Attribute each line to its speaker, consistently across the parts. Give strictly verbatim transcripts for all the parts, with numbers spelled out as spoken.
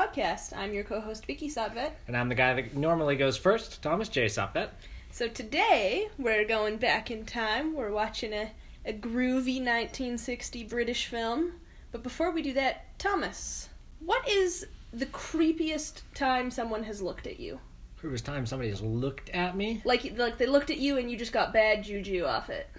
Speaker 1: podcast. I'm your co-host, Vicky Sotvet.
Speaker 2: And I'm the guy that normally goes first, Thomas J. Sotvet.
Speaker 1: So today, we're going back in time. We're watching a, a groovy nineteen sixty British film. But before we do that, Thomas, what is the creepiest time someone has looked at you?
Speaker 2: Creepiest time somebody has looked at me?
Speaker 1: Like, like they looked at you and you just got bad juju off it.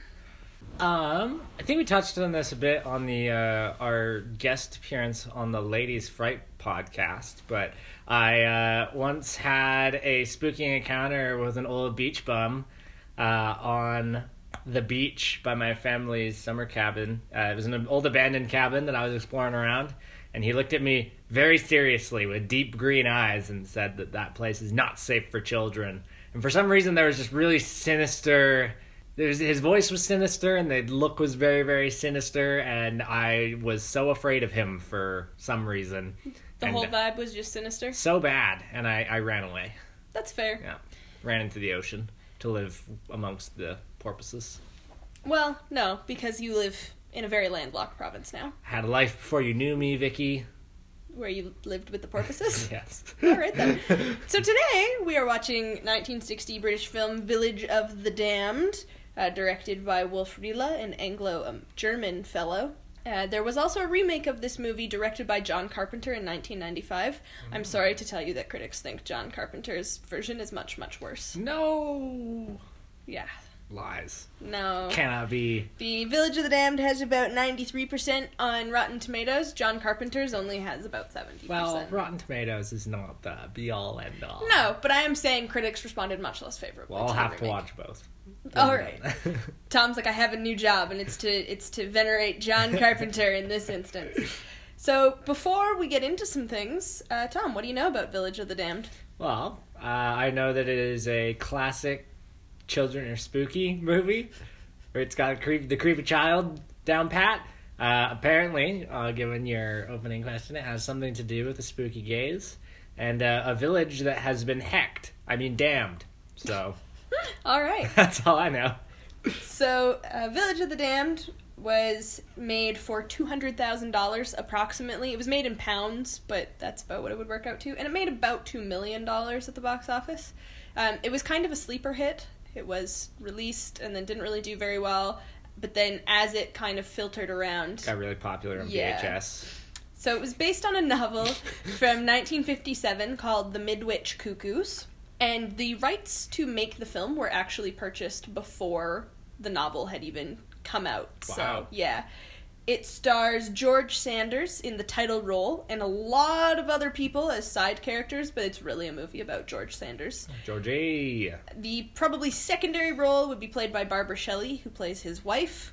Speaker 2: Um, I think we touched on this a bit on the uh, our guest appearance on the Ladies Fright podcast, but I uh, once had a spooky encounter with an old beach bum uh, on the beach by my family's summer cabin. Uh, it was an old abandoned cabin that I was exploring around, and he looked at me very seriously with deep green eyes and said that that place is not safe for children. And for some reason, there was just really sinister... There's, his voice was sinister, and the look was very, very sinister, and I was so afraid of him for some reason.
Speaker 1: The
Speaker 2: and
Speaker 1: whole vibe was just sinister?
Speaker 2: So bad, and I, I ran away.
Speaker 1: That's fair.
Speaker 2: Yeah, ran into the ocean to live amongst the porpoises.
Speaker 1: Well, no, because you live in a very landlocked province now.
Speaker 2: Had a life before you knew me, Vicky.
Speaker 1: Where you lived with the porpoises?
Speaker 2: Yes.
Speaker 1: All right, then. So today, we are watching nineteen sixty British film Village of the Damned, Uh, directed by Wolf Riehle, an Anglo-German fellow. Uh, there was also a remake of this movie directed by John Carpenter in nineteen ninety-five. I'm sorry to tell you that critics think John Carpenter's version is much, much worse.
Speaker 2: No!
Speaker 1: Yeah.
Speaker 2: Lies.
Speaker 1: No.
Speaker 2: Cannot be.
Speaker 1: The Village of the Damned has about ninety-three percent on Rotten Tomatoes. John Carpenter's only has about seventy percent.
Speaker 2: Well, Rotten Tomatoes is not the be-all, end-all.
Speaker 1: No, but I am saying critics responded much less favorably.
Speaker 2: Well, I'll
Speaker 1: to
Speaker 2: have
Speaker 1: the
Speaker 2: to
Speaker 1: remake.
Speaker 2: watch both.
Speaker 1: All right. Tom's like, I have a new job, and it's to it's to venerate John Carpenter in this instance. So before we get into some things, uh, Tom, what do you know about Village of the Damned?
Speaker 2: Well, uh, I know that it is a classic children are spooky movie, where it's got a creep, the creepy child down pat. Uh, apparently, uh, given your opening question, it has something to do with the spooky gaze and uh, a village that has been hecked. I mean, damned. So...
Speaker 1: All right.
Speaker 2: That's all I know.
Speaker 1: So, uh, Village of the Damned was made for two hundred thousand dollars approximately. It was made in pounds, but that's about what it would work out to. And it made about two million dollars at the box office. Um, it was kind of a sleeper hit. It was released and then didn't really do very well. But then as it kind of filtered around...
Speaker 2: Got really popular on
Speaker 1: yeah.
Speaker 2: V H S.
Speaker 1: So it was based on a novel from nineteen fifty-seven called The Midwich Cuckoos. And the rights to make the film were actually purchased before the novel had even come out.
Speaker 2: Wow.
Speaker 1: So, yeah. It stars George Sanders in the title role and a lot of other people as side characters, but it's really a movie about George Sanders.
Speaker 2: Georgie.
Speaker 1: The probably secondary role would be played by Barbara Shelley, who plays his wife.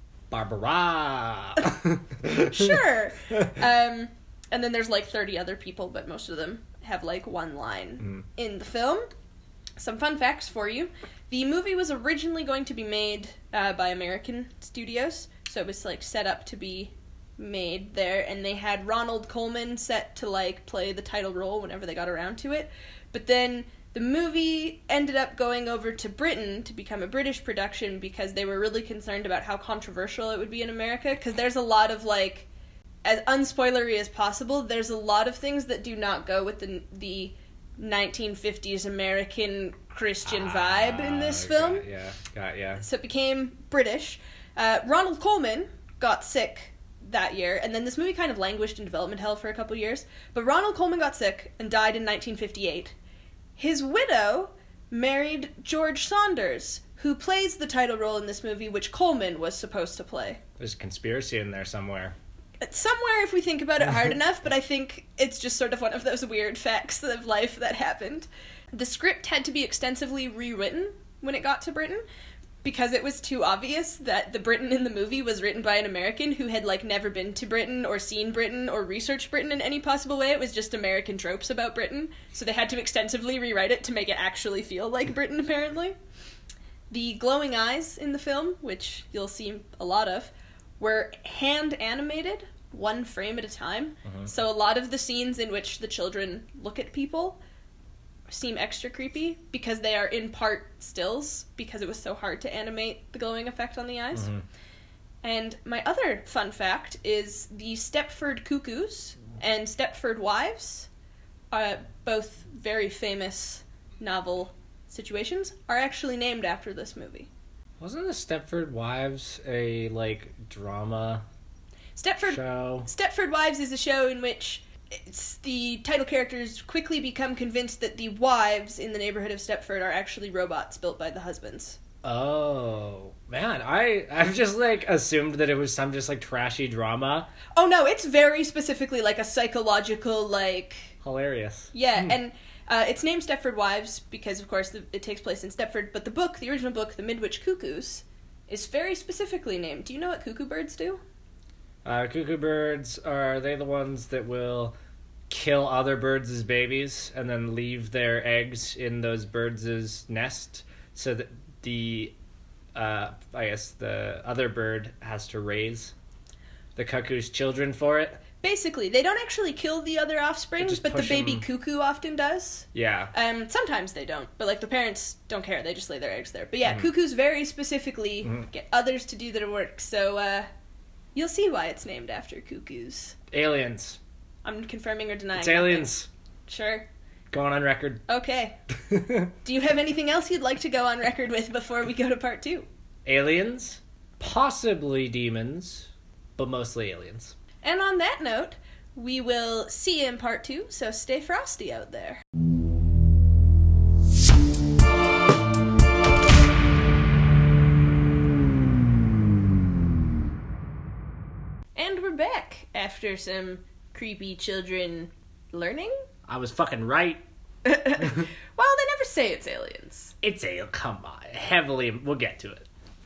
Speaker 2: Barbara.
Speaker 1: Sure. Um, and then there's like thirty other people, but most of them have like one line mm. in the film. Some fun facts for you. The movie was originally going to be made uh, by American studios, so it was like set up to be made there, and they had Ronald Colman set to like play the title role whenever they got around to it. But then the movie ended up going over to Britain to become a British production because they were really concerned about how controversial it would be in America, because there's a lot of like, as unspoilery as possible, there's a lot of things that do not go with the the nineteen fifties American Christian vibe in this
Speaker 2: uh,
Speaker 1: film.
Speaker 2: Got, yeah, got yeah.
Speaker 1: So it became British. Uh, Ronald Colman got sick that year, and then this movie kind of languished in development hell for a couple years. But Ronald Colman got sick and died in nineteen fifty-eight. His widow married George Saunders, who plays the title role in this movie, which Colman was supposed to play.
Speaker 2: There's a conspiracy in there somewhere.
Speaker 1: Somewhere, if we think about it hard enough, but I think it's just sort of one of those weird facts of life that happened. The script had to be extensively rewritten when it got to Britain, because it was too obvious that the Britain in the movie was written by an American who had, like, never been to Britain or seen Britain or researched Britain in any possible way. It was just American tropes about Britain, so they had to extensively rewrite it to make it actually feel like Britain, apparently. The glowing eyes in the film, which you'll see a lot of, were hand animated, one frame at a time. Uh-huh. So a lot of the scenes in which the children look at people seem extra creepy because they are in part stills, because it was so hard to animate the glowing effect on the eyes. Uh-huh. And my other fun fact is the Stepford Cuckoos and Stepford Wives uh, both very famous novel situations, are actually named after this movie.
Speaker 2: Wasn't the Stepford Wives a, like, drama
Speaker 1: Stepford,
Speaker 2: show?
Speaker 1: Stepford Wives is a show in which it's the title characters quickly become convinced that the wives in the neighborhood of Stepford are actually robots built by the husbands.
Speaker 2: Oh, man, I, I've just, like, assumed that it was some just, like, trashy drama.
Speaker 1: Oh, no, it's very specifically, like, a psychological, like...
Speaker 2: Hilarious.
Speaker 1: Yeah,
Speaker 2: Hmm.
Speaker 1: and uh, it's named Stepford Wives because, of course, the, it takes place in Stepford, but the book, the original book, The Midwich Cuckoos, is very specifically named. Do you know what cuckoo birds do?
Speaker 2: Uh, cuckoo birds, are they the ones that will kill other birds as babies and then leave their eggs in those birds' nest so that the, uh, I guess the other bird has to raise the cuckoo's children for it?
Speaker 1: Basically, they don't actually kill the other offspring,
Speaker 2: just
Speaker 1: but the
Speaker 2: push
Speaker 1: baby
Speaker 2: 'em-
Speaker 1: cuckoo often does.
Speaker 2: Yeah.
Speaker 1: Um, sometimes they don't, but, like, the parents don't care. They just lay their eggs there. But, yeah,
Speaker 2: Mhm.
Speaker 1: cuckoos very specifically
Speaker 2: Mhm.
Speaker 1: get others to do their work, so, uh, you'll see why it's named after cuckoos.
Speaker 2: Aliens.
Speaker 1: I'm confirming or denying.
Speaker 2: It's
Speaker 1: nothing.
Speaker 2: aliens.
Speaker 1: Sure.
Speaker 2: Going on record.
Speaker 1: Okay. Do you have anything else you'd like to go on record with before we go to part two?
Speaker 2: Aliens. Possibly demons. But mostly aliens.
Speaker 1: And on that note, we will see you in part two, so stay frosty out there. And we're back after some creepy children learning.
Speaker 2: I was fucking right.
Speaker 1: Well, they never say it's aliens.
Speaker 2: It's a, come on, heavily, we'll get to it.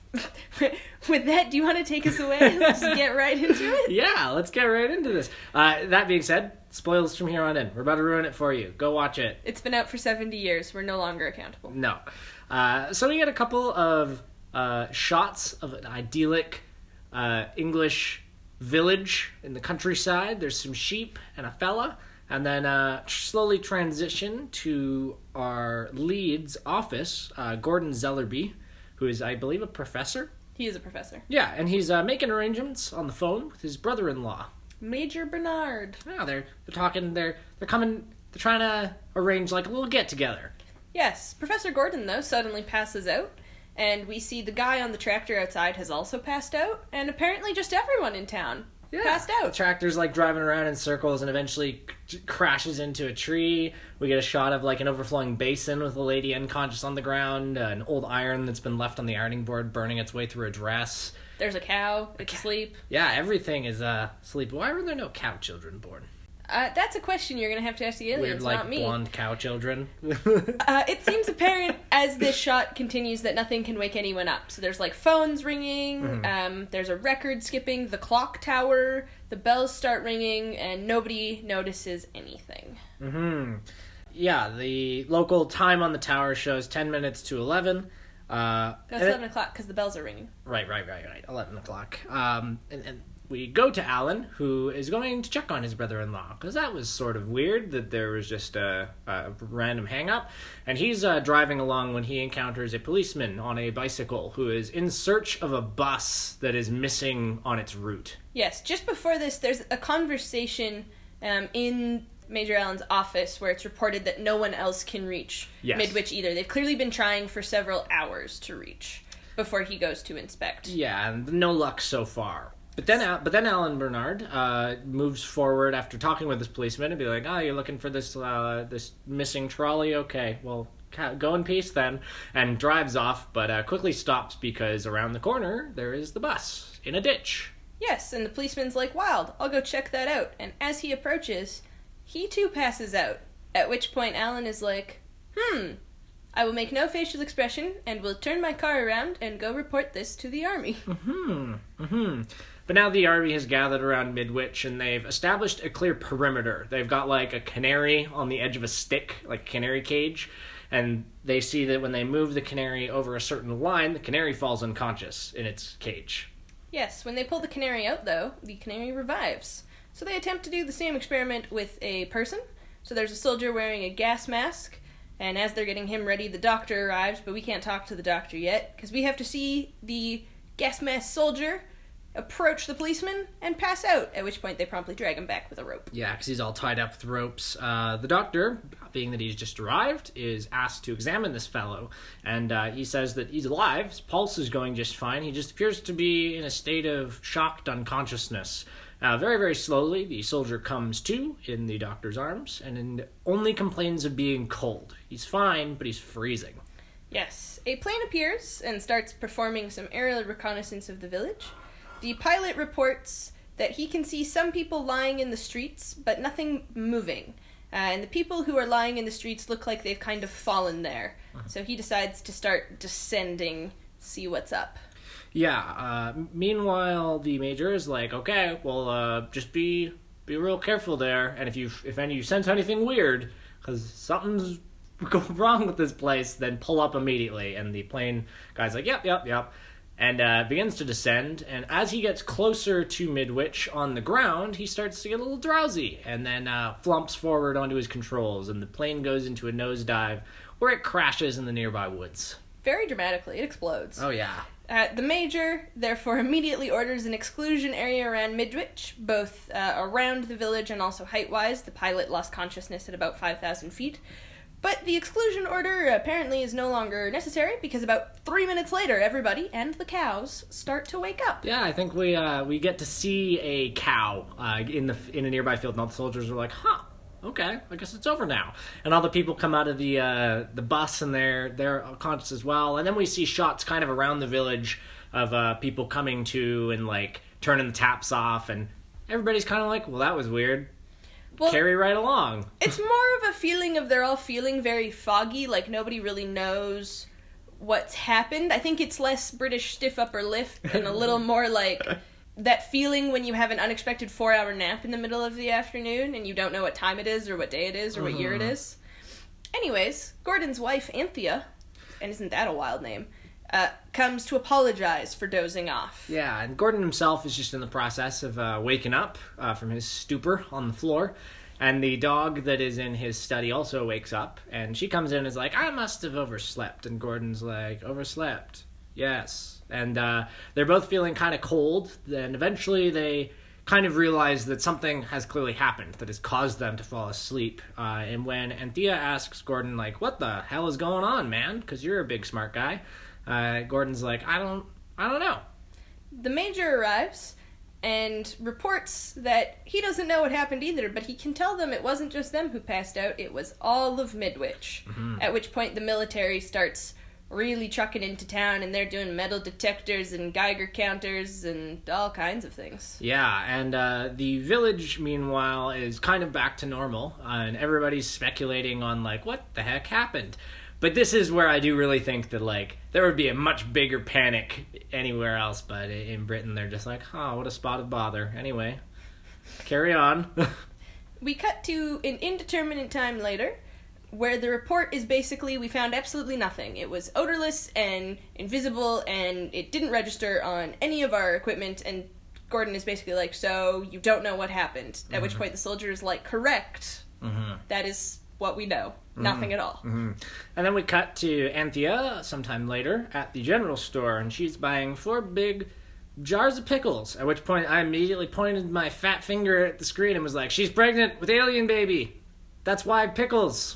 Speaker 1: With that, do you want to take us away? Let's get right into it.
Speaker 2: Yeah, let's get right into this. Uh, that being said, spoilers from here on in. We're about to ruin it for you. Go watch it.
Speaker 1: It's been out for seventy years. We're no longer accountable.
Speaker 2: No. Uh, so we get a couple of uh, shots of an idyllic uh, English village in the countryside. There's some sheep and a fella. And then uh, slowly transition to our lead's office, uh, Gordon Zellerby, who is, I believe, a professor.
Speaker 1: He is a professor.
Speaker 2: Yeah, and he's uh, making arrangements on the phone with his brother-in-law.
Speaker 1: Major Bernard.
Speaker 2: Yeah, they're they're talking. They're they're coming. They're trying to arrange like a little get together.
Speaker 1: Yes, Professor Gordon, though, suddenly passes out, and we see the guy on the tractor outside has also passed out, and apparently just everyone in town passed
Speaker 2: The
Speaker 1: out.
Speaker 2: tractor's like driving around in circles and eventually c- crashes into a tree. We get a shot of like an overflowing basin with a lady unconscious on the ground, uh, an old iron that's been left on the ironing board burning its way through a dress.
Speaker 1: There's a cow. It's asleep.
Speaker 2: Yeah, everything is uh asleep. Why were there no cow children born?
Speaker 1: Uh, that's a question you're going to have to ask the aliens,
Speaker 2: Weird, like,
Speaker 1: not me.
Speaker 2: blonde cow children.
Speaker 1: Uh, it seems apparent as this shot continues that nothing can wake anyone up. So there's like phones ringing,
Speaker 2: Mm-hmm.
Speaker 1: um, there's a record skipping, the clock tower, the bells start ringing, and nobody notices anything.
Speaker 2: hmm Yeah, the local time on the tower shows ten minutes to eleven. Uh,
Speaker 1: That's
Speaker 2: and it-
Speaker 1: eleven o'clock because the bells are ringing.
Speaker 2: Right, right, right, right. Eleven o'clock. Um, and, and we go to Alan, who is going to check on his brother-in-law, because that was sort of weird that there was just a, a random hang-up. And he's uh, driving along when he encounters a policeman on a bicycle who is in search of a bus that is missing on its route.
Speaker 1: Yes, just before this, there's a conversation um, in Major Allen's office where it's reported that no one else can reach
Speaker 2: Yes.
Speaker 1: Midwich either. They've clearly been trying for several hours to reach before he goes to inspect.
Speaker 2: Yeah, and no luck so far. But then, Al- but then Alan Bernard uh, moves forward after talking with this policeman and be like, "Oh, you're looking for this uh, this missing trolley? Okay, well, ca- go in peace then." And drives off, but uh, quickly stops because around the corner there is the bus in a ditch.
Speaker 1: Yes, and the policeman's like, "Wild, I'll go check that out." And as he approaches, he too passes out. At which point Alan is like, "Hmm, I will make no facial expression and will turn my car around and go report this to the army."
Speaker 2: Hmm. Hmm. But now the army has gathered around Midwich and they've established a clear perimeter. They've got like a canary on the edge of a stick, like a canary cage, and they see that when they move the canary over a certain line, the canary falls unconscious in its cage.
Speaker 1: Yes, when they pull the canary out, though, the canary revives. So they attempt to do the same experiment with a person. So there's a soldier wearing a gas mask, and as they're getting him ready, the doctor arrives, but we can't talk to the doctor yet, because we have to see the gas mask soldier approach the policeman and pass out, at which point they promptly drag him back with a rope.
Speaker 3: Yeah, because he's all tied up with ropes. Uh, the doctor, being that he's just arrived, is asked to examine this fellow, and uh, he says that he's alive, his pulse is going just fine, he just appears to be in a state of shocked unconsciousness. Uh, very, very slowly, the soldier comes to in the doctor's arms, and only complains of being cold. He's fine, but he's freezing.
Speaker 1: Yes. A plane appears and starts performing some aerial reconnaissance of the village. The pilot reports that he can see some people lying in the streets, but nothing moving. Uh, and the people who are lying in the streets look like they've kind of fallen there. Uh-huh. So he decides to start descending, see what's up.
Speaker 3: Yeah, uh, meanwhile, the major is like, okay, well, uh, just be be real careful there, and if you if any you sense anything weird, because something's going wrong with this place, then pull up immediately. And the plane guy's like, yep, yep, yep. And uh, begins to descend, and as he gets closer to Midwich on the ground, he starts to get a little drowsy, and then uh, flumps forward onto his controls, and the plane goes into a nosedive, where it crashes in the nearby woods.
Speaker 1: Very dramatically, it explodes.
Speaker 3: Oh, yeah.
Speaker 1: Uh, the major, therefore, immediately orders an exclusion area around Midwich, both uh, around the village and also height-wise. The pilot lost consciousness at about five thousand feet. But the exclusion order apparently is no longer necessary, because about three minutes later, everybody and the cows start to wake up.
Speaker 3: Yeah, I think we uh, we get to see a cow uh, in the in a nearby field, and all the soldiers are like, huh, okay, I guess it's over now. And all the people come out of the uh, the bus, and they're, they're conscious as well. And then we see shots kind of around the village of uh, people coming to and, like, turning the taps off, and everybody's kind of like, well, that was weird. Well, carry right along.
Speaker 1: It's more of a feeling of they're all feeling very foggy, like nobody really knows what's happened. I think it's less British stiff upper lip and a little more like that feeling when you have an unexpected four-hour nap in the middle of the afternoon and you don't know what time it is or what day it is or mm-hmm. what year it is. Anyways, Gordon's wife, Anthea, and isn't that a wild name, uh, comes to apologize for dozing off.
Speaker 3: Yeah, and Gordon himself is just in the process of uh, waking up uh, from his stupor on the floor. And the dog that is in his study also wakes up. And she comes in and is like, I must have overslept. And Gordon's like, overslept? Yes. And uh, they're both feeling kind of cold. Then eventually they kind of realize that something has clearly happened that has caused them to fall asleep. Uh, and when Anthea asks Gordon, like, what the hell is going on, man? Because you're a big smart guy. Uh, Gordon's like, I don't, I don't know.
Speaker 1: The major arrives and reports that he doesn't know what happened either, but he can tell them it wasn't just them who passed out, it was all of Midwich. Mm-hmm. At which point the military starts really trucking into town, and they're doing metal detectors and Geiger counters and all kinds of things.
Speaker 3: Yeah, and uh, the village, meanwhile, is kind of back to normal, uh, and everybody's speculating on, like, what the heck happened? But this is where I do really think that, like, there would be a much bigger panic anywhere else, but in Britain they're just like, oh, what a spot of bother. Anyway, carry on.
Speaker 1: We cut to an indeterminate time later, where the report is basically, we found absolutely nothing. It was odorless and invisible, and it didn't register on any of our equipment, and Gordon is basically like, so you don't know what happened. At mm-hmm. which point the soldier is like, correct. Mm-hmm. That is what we know. Mm-hmm. Nothing at all.
Speaker 3: Mm-hmm. And then we cut to Anthea sometime later at the general store, and she's buying four big jars of pickles, at which point I immediately pointed my fat finger at the screen and was like, she's pregnant with alien baby. That's why pickles.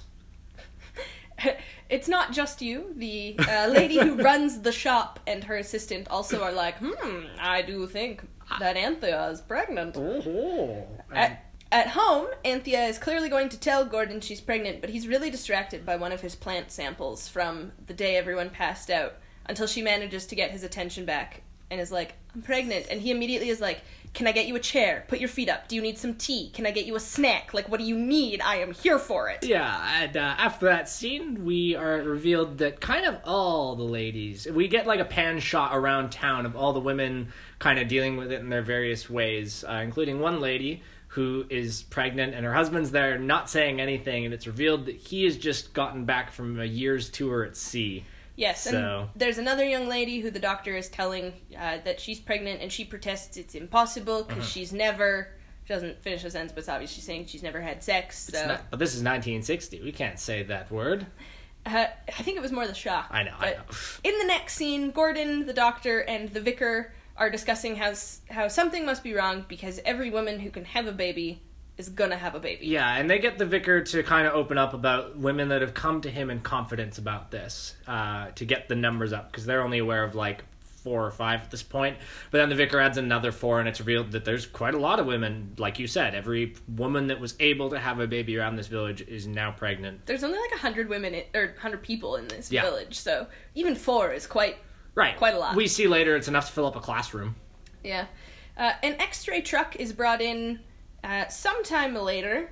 Speaker 1: It's not just you. The uh, lady who runs the shop and her assistant also are like, hmm, I do think that Anthea is pregnant.
Speaker 3: Oh.
Speaker 1: At, at home, Anthea is clearly going to tell Gordon she's pregnant, but he's really distracted by one of his plant samples from the day everyone passed out, until she manages to get his attention back and is like, I'm pregnant. And he immediately is like, can I get you a chair? Put your feet up. Do you need some tea? Can I get you a snack? Like, what do you need? I am here for it.
Speaker 3: Yeah, and uh, after that scene, we are revealed that kind of all the ladies, we get like a pan shot around town of all the women kind of dealing with it in their various ways, uh, including one lady who is pregnant and her husband's there not saying anything, and it's revealed that he has just gotten back from a year's tour at sea.
Speaker 1: Yes,
Speaker 3: so.
Speaker 1: And there's another young lady who the doctor is telling uh, that she's pregnant, and she protests it's impossible because uh-huh. she's never, she doesn't finish the sentence, but it's obvious she's saying she's never had sex. So.
Speaker 3: Not, but this is nineteen sixty. We can't say that word.
Speaker 1: Uh, I think it was more the shock.
Speaker 3: I know,
Speaker 1: but
Speaker 3: I know.
Speaker 1: In the next scene, Gordon, the doctor, and the vicar are discussing how s- how something must be wrong because every woman who can have a baby is gonna have a baby.
Speaker 3: Yeah, and they get the vicar to kind of open up about women that have come to him in confidence about this, uh, to get the numbers up, because they're only aware of, like, four or five at this point. But then the vicar adds another four, and it's revealed that there's quite a lot of women. Like you said, every woman that was able to have a baby around this village is now pregnant.
Speaker 1: There's only like a hundred women, in, or hundred people in this
Speaker 3: Yeah.
Speaker 1: village, so even four is quite,
Speaker 3: Right.
Speaker 1: quite a lot.
Speaker 3: We see later it's enough to fill up a classroom.
Speaker 1: Yeah. Uh, an X-ray truck is brought in uh, sometime later.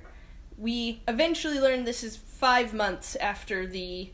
Speaker 1: We eventually learn this is five months after the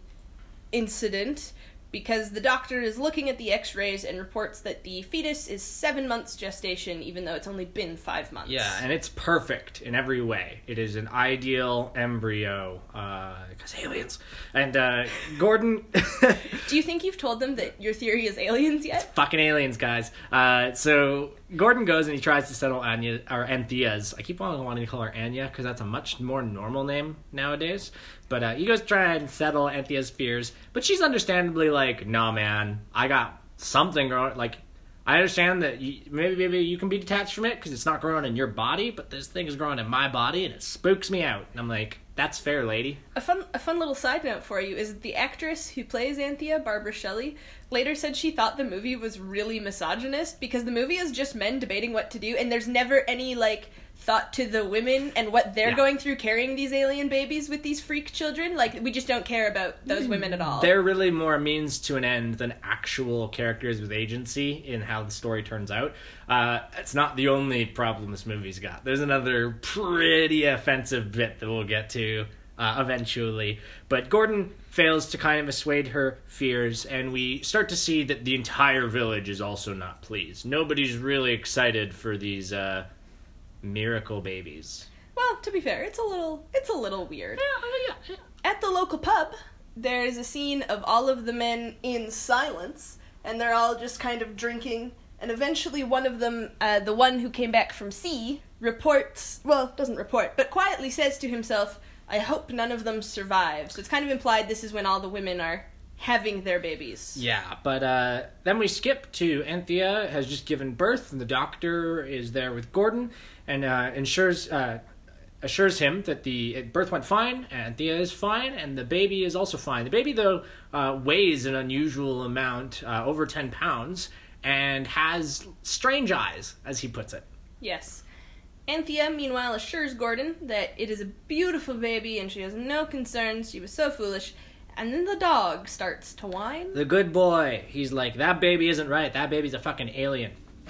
Speaker 1: incident, because the doctor is looking at the X-rays and reports that the fetus is seven months gestation, even though it's only been five months.
Speaker 3: Yeah, and it's perfect in every way. It is an ideal embryo, because aliens. And uh, Gordon...
Speaker 1: Do you think you've told them that your theory is aliens yet?
Speaker 3: Fucking aliens, guys. Uh, so Gordon goes and he tries to settle Anya, or Anthea's. I keep on wanting to call her Anya because that's a much more normal name nowadays. But uh, he goes to try and settle Anthea's fears. But she's understandably like, nah, man, I got something growing. Like, I understand that you, maybe maybe you can be detached from it because it's not growing in your body, but this thing is growing in my body and it spooks me out. And I'm like, that's fair, lady.
Speaker 1: A fun, a fun little side note for you is that the actress who plays Anthea, Barbara Shelley, later said she thought the movie was really misogynist because the movie is just men debating what to do, and there's never any, like, thought to the women and what they're
Speaker 3: Yeah.
Speaker 1: going through carrying these alien babies with these freak children. Like, we just don't care about those women at all.
Speaker 3: They're really more a means to an end than actual characters with agency in how the story turns out. Uh, it's not the only problem this movie's got. There's another pretty offensive bit that we'll get to uh, eventually. But Gordon fails to kind of assuage her fears, and we start to see that the entire village is also not pleased. Nobody's really excited for these uh, miracle babies.
Speaker 1: Well, to be fair, it's a little, it's a little weird.
Speaker 3: Yeah, yeah.
Speaker 1: At the local pub, there's a scene of all of the men in silence, and they're all just kind of drinking, and eventually one of them, uh, the one who came back from sea, reports, well, doesn't report, but quietly says to himself, I hope none of them survive. So it's kind of implied this is when all the women are having their babies.
Speaker 3: Yeah, but uh, then we skip to Anthea has just given birth, and the doctor is there with Gordon, and uh, ensures uh, assures him that the birth went fine, Anthea is fine, and the baby is also fine. The baby, though, uh, weighs an unusual amount, uh, over ten pounds, and has strange eyes, as he puts it.
Speaker 1: Yes. Anthea, meanwhile, assures Gordon that it is a beautiful baby and she has no concerns. She was so foolish. And then the dog starts to whine.
Speaker 3: The good boy. He's like, that baby isn't right. That baby's a fucking alien.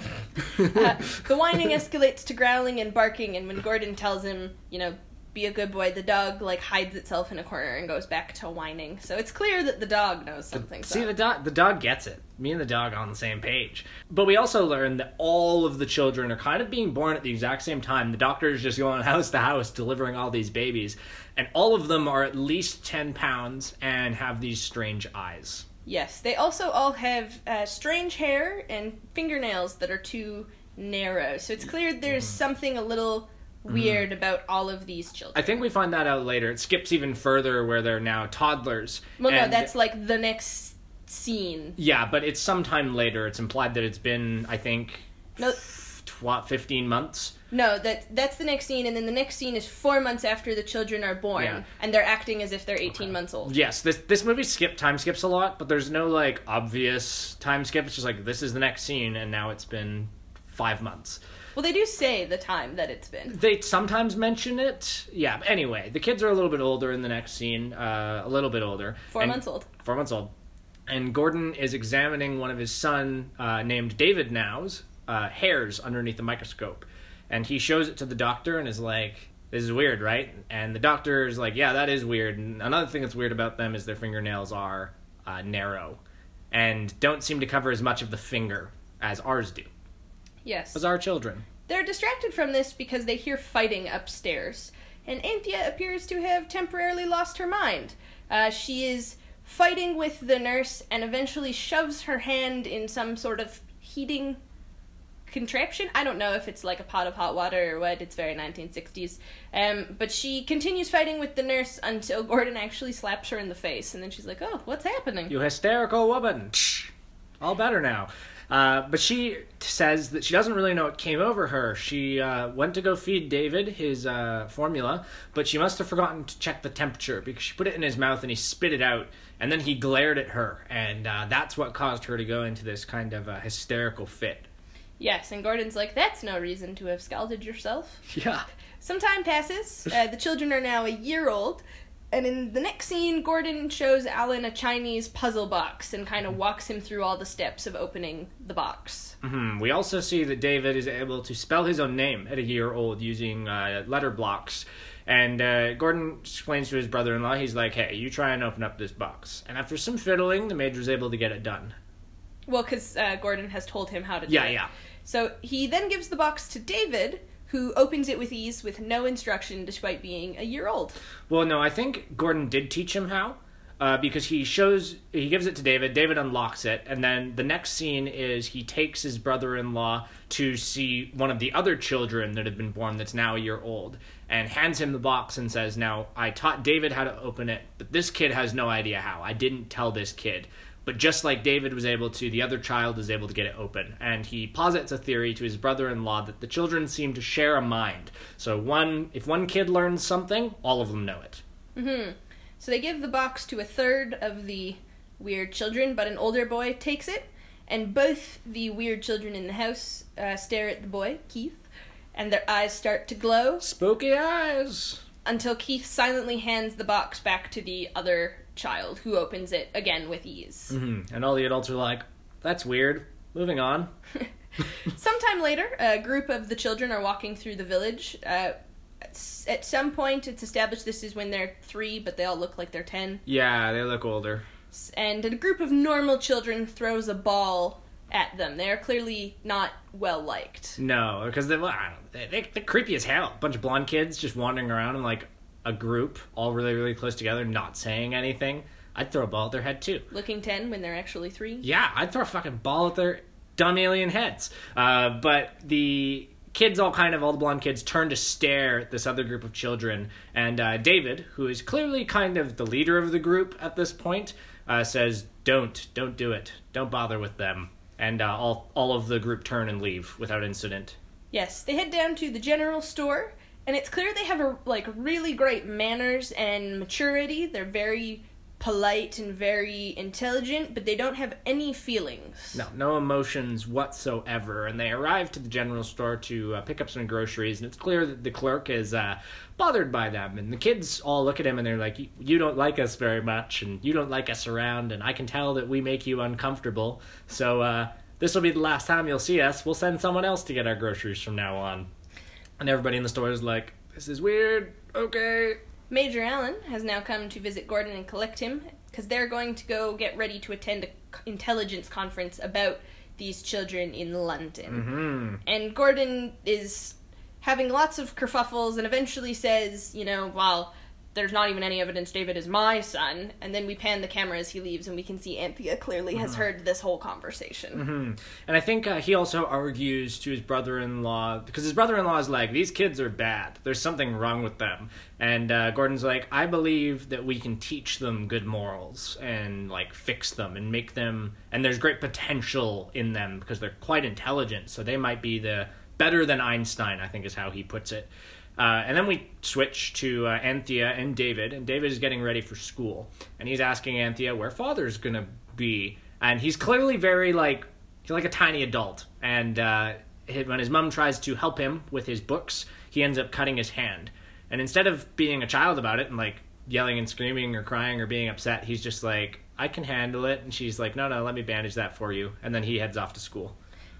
Speaker 1: uh, the whining escalates to growling and barking, and when Gordon tells him, you know, be a good boy, the dog, like, hides itself in a corner and goes back to whining. So it's clear that the dog knows something's
Speaker 3: See,
Speaker 1: up.
Speaker 3: the dog, the dog gets it. Me and the dog are on the same page. But we also learn that all of the children are kind of being born at the exact same time. The doctor is just going house to house delivering all these babies. And all of them are at least ten pounds and have these strange eyes.
Speaker 1: Yes, they also all have uh, strange hair and fingernails that are too narrow. So it's clear there's something a little weird mm. about all of these children.
Speaker 3: I think we find that out later. It skips even further where they're now toddlers.
Speaker 1: Well, no, that's like the next scene.
Speaker 3: Yeah, but it's sometime later. It's implied that it's been, I think,
Speaker 1: no,
Speaker 3: tw- fifteen months.
Speaker 1: No, that that's the next scene, and then the next scene is four months after the children are born,
Speaker 3: yeah.
Speaker 1: and they're acting as if they're eighteen
Speaker 3: okay.
Speaker 1: months old.
Speaker 3: Yes, this this movie skip time skips a lot, but there's no like obvious time skip. It's just like this is the next scene, and now it's been five months.
Speaker 1: Well, they do say the time that it's been.
Speaker 3: They sometimes mention it. Yeah, but anyway, the kids are a little bit older in the next scene, uh, a little bit older.
Speaker 1: Four
Speaker 3: and,
Speaker 1: months old.
Speaker 3: Four months old. And Gordon is examining one of his son, uh, named David Now's, uh, hairs underneath the microscope. And he shows it to the doctor and is like, this is weird, right? And the doctor is like, yeah, that is weird. And another thing that's weird about them is their fingernails are uh, narrow and don't seem to cover as much of the finger as ours do.
Speaker 1: Yes.
Speaker 3: As our children.
Speaker 1: They're distracted from this because they hear fighting upstairs. And Anthea appears to have temporarily lost her mind. Uh, she is fighting with the nurse and eventually shoves her hand in some sort of heating contraption. I don't know if it's like a pot of hot water or what. It's very nineteen sixties. Um, but she continues fighting with the nurse until Gordon actually slaps her in the face. And then she's like, oh, what's happening?
Speaker 3: You hysterical woman. All better now. Uh, but she says that she doesn't really know what came over her. She uh, went to go feed David his uh, formula, but she must have forgotten to check the temperature because she put it in his mouth and he spit it out, and then he glared at her, and uh, that's what caused her to go into this kind of uh, hysterical fit.
Speaker 1: Yes, and Gordon's like, that's no reason to have scalded yourself.
Speaker 3: Yeah.
Speaker 1: Some time passes. Uh, the children are now a year old. And in the next scene, Gordon shows Alan a Chinese puzzle box and kind of walks him through all the steps of opening the box.
Speaker 3: Mm-hmm. We also see that David is able to spell his own name at a year old using uh, letter blocks. And uh, Gordon explains to his brother-in-law, he's like, hey, you try and open up this box. And after some fiddling, the Major's able to get it done.
Speaker 1: Well, because uh, Gordon has told him how to do
Speaker 3: yeah,
Speaker 1: it.
Speaker 3: Yeah, yeah.
Speaker 1: So he then gives the box to David, who opens it with ease with no instruction despite being a year old.
Speaker 3: Well, no, I think Gordon did teach him how, uh, because he shows, he gives it to David, David unlocks it, and then the next scene is he takes his brother-in-law to see one of the other children that have been born that's now a year old, and hands him the box and says, now, I taught David how to open it, but this kid has no idea how. I didn't tell this kid. But just like David was able to, the other child is able to get it open. And he posits a theory to his brother-in-law that the children seem to share a mind. So one, if one kid learns something, all of them know it.
Speaker 1: Mm-hmm. So they give the box to a third of the weird children, but an older boy takes it. And both the weird children in the house uh, stare at the boy, Keith, and their eyes start to glow.
Speaker 3: Spooky eyes!
Speaker 1: Until Keith silently hands the box back to the other child, who opens it again with ease.
Speaker 3: Mm-hmm. And all the adults are like, that's weird. Moving on.
Speaker 1: Sometime later, a group of the children are walking through the village. Uh, at some point, it's established this is when they're three, but they all look like they're ten.
Speaker 3: Yeah, they look older.
Speaker 1: And a group of normal children throws a ball at them. They are clearly not well liked.
Speaker 3: No, because they, well, I don't, they, they, they're creepy as hell. A bunch of blonde kids just wandering around in like a group, all really, really close together, not saying anything. I'd throw a ball at their head too.
Speaker 1: Looking ten when they're actually three?
Speaker 3: Yeah, I'd throw a fucking ball at their dumb alien heads. Uh, but the kids all kind of, all the blonde kids, turn to stare at this other group of children. And uh, David, who is clearly kind of the leader of the group at this point, uh, says, don't, don't do it. Don't bother with them. And uh, all, all of the group turn and leave without incident.
Speaker 1: Yes, they head down to the general store. And it's clear they have a, like, really great manners and maturity. They're very polite and very intelligent, but they don't have any feelings.
Speaker 3: No, no emotions whatsoever. And they arrive to the general store to uh, pick up some groceries, and it's clear that the clerk is uh, bothered by them. And the kids all look at him and they're like, you don't like us very much, and you don't like us around, and I can tell that we make you uncomfortable. So uh, this will be the last time you'll see us. We'll send someone else to get our groceries from now on. And everybody in the store is like, this is weird, okay.
Speaker 1: Major Allen has now come to visit Gordon and collect him, because they're going to go get ready to attend an intelligence conference about these children in London.
Speaker 3: Mm-hmm.
Speaker 1: And Gordon is having lots of kerfuffles and eventually says, you know, well, there's not even any evidence David is my son. And then we pan the camera as he leaves and we can see Anthea clearly has heard this whole conversation.
Speaker 3: Mm-hmm. And I think uh, he also argues to his brother-in-law, because his brother-in-law is like, these kids are bad. There's something wrong with them. And uh, Gordon's like, I believe that we can teach them good morals and, like, fix them and make them... And there's great potential in them because they're quite intelligent. So they might be the better than Einstein, I think is how he puts it. Uh, and then we switch to uh, Anthea and David, and David is getting ready for school. And he's asking Anthea where father's going to be. And he's clearly very, like, he's like a tiny adult. And uh, when his mom tries to help him with his books, he ends up cutting his hand. And instead of being a child about it and, like, yelling and screaming or crying or being upset, he's just like, I can handle it. And she's like, no, no, let me bandage that for you. And then he heads off to school.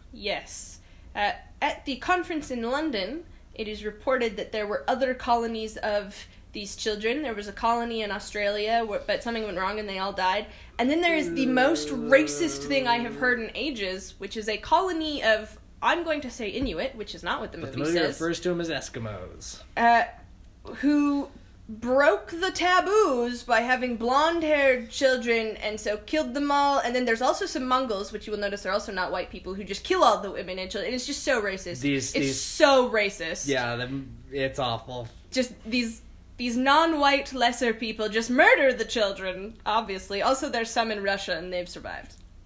Speaker 1: Yes. Uh, at the conference in London... It is reported that there were other colonies of these children. There was a colony in Australia, but something went wrong and they all died. And then there is the most racist thing I have heard in ages, which is a colony of, I'm going to say Inuit, which is not what the
Speaker 3: but
Speaker 1: movie,
Speaker 3: the movie
Speaker 1: says.
Speaker 3: refers to them as Eskimos.
Speaker 1: Uh, who broke the taboos by having blonde-haired children and so killed them all. And then there's also some Mongols, which you will notice are also not white people, who just kill all the women and children. And it's just so racist.
Speaker 3: These,
Speaker 1: it's
Speaker 3: these...
Speaker 1: so racist.
Speaker 3: Yeah, it's awful.
Speaker 1: Just these these non-white lesser people just murder the children, obviously. Also, there's some in Russia and they've survived.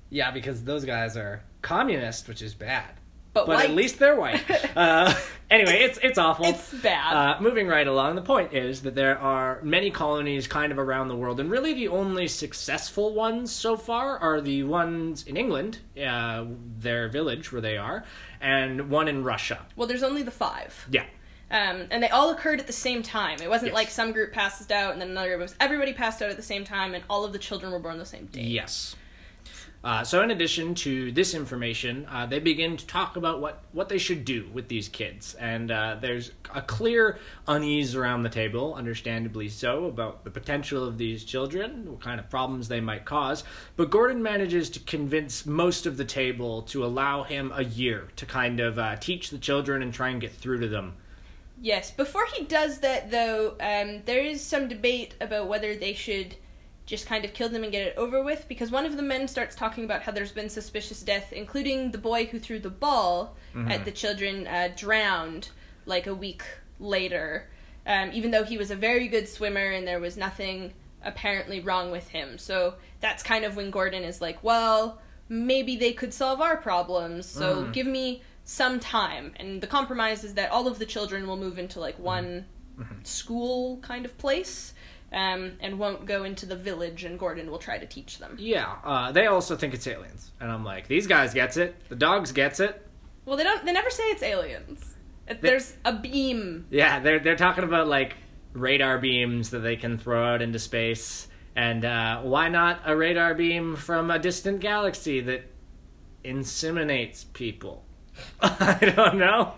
Speaker 3: Yeah, because those guys are communist, which is bad.
Speaker 1: But,
Speaker 3: But
Speaker 1: white.
Speaker 3: at least they're white. uh, anyway, it's it's awful.
Speaker 1: It's bad.
Speaker 3: Uh, moving right along, the point is that there are many colonies kind of around the world, and really the only successful ones so far are the ones in England, uh, their village where they are, and one in Russia.
Speaker 1: Well, there's only the five.
Speaker 3: Yeah.
Speaker 1: Um, and they all occurred at the same time. It wasn't
Speaker 3: Yes.
Speaker 1: like some group passed out and then another group was... Everybody passed out at the same time, and all of the children were born the same day.
Speaker 3: Yes. Uh, so in addition to this information, uh, they begin to talk about what, what they should do with these kids. And uh, there's a clear unease around the table, understandably so, about the potential of these children, what kind of problems they might cause. But Gordon manages to convince most of the table to allow him a year to kind of uh, teach the children and try and get through to them.
Speaker 1: Yes, before he does that, though, um, there is some debate about whether they should just kind of kill them and get it over with, because one of the men starts talking about how there's been suspicious death, including the boy who threw the ball
Speaker 3: Mm-hmm.
Speaker 1: at the children uh, drowned like a week later, um, even though he was a very good swimmer and there was nothing apparently wrong with him. So that's kind of when Gordon is like, well, maybe they could solve our problems, so
Speaker 3: Mm.
Speaker 1: give me some time. And the compromise is that all of the children will move into like one
Speaker 3: Mm-hmm.
Speaker 1: school kind of place, um, and won't go into the village, and Gordon will try to teach them.
Speaker 3: Yeah, uh, they also think it's aliens. And I'm like, these guys gets it. The dogs gets it.
Speaker 1: Well, they don't. They never say it's aliens. It, there's a beam.
Speaker 3: Yeah, they're they're talking about like radar beams that they can throw out into space, and uh, why not a radar beam from a distant galaxy that inseminates people? I don't know.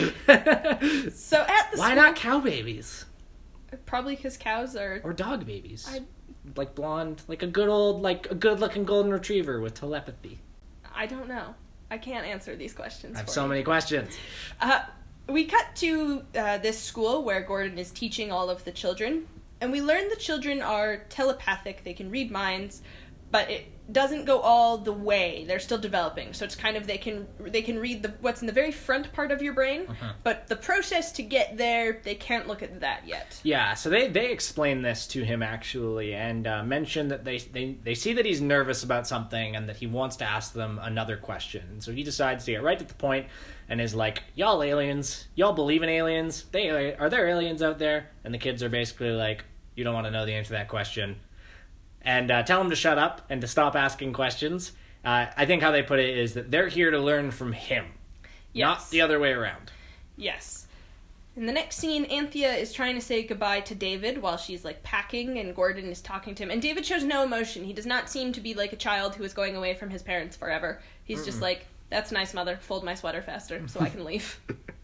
Speaker 1: So at the
Speaker 3: Why
Speaker 1: school,
Speaker 3: not cow babies
Speaker 1: probably because cows are.
Speaker 3: or dog babies?
Speaker 1: I-
Speaker 3: Like blonde, like a good old, like a good-looking golden retriever with telepathy.
Speaker 1: I don't know. I can't answer these questions.
Speaker 3: I have
Speaker 1: for
Speaker 3: so
Speaker 1: you.
Speaker 3: many questions.
Speaker 1: Uh, we cut to uh, this school where Gordon is teaching all of the children, and we learn the children are telepathic. They can read minds, but it doesn't go all the way. They're still developing, so it's kind of they can they can read the what's in the very front part of your brain,
Speaker 3: Uh-huh.
Speaker 1: but the process to get there, they can't look at that yet.
Speaker 3: Yeah, so they, they explain this to him actually, and uh, mention that they, they they see that he's nervous about something and that he wants to ask them another question. And so he decides to get right to the point and is like, "Y'all aliens? Y'all believe in aliens? They are there aliens out there?" And the kids are basically like, "You don't want to know the answer to that question," and uh, tell him to shut up and to stop asking questions. Uh, I think how they put it is that they're here to learn from him,
Speaker 1: Yes.
Speaker 3: not the other way around.
Speaker 1: Yes. In the next scene, Anthea is trying to say goodbye to David while she's, like, packing, and Gordon is talking to him. And David shows no emotion. He does not seem to be like a child who is going away from his parents forever. He's just like, that's nice, mother. Fold my sweater faster so I can leave.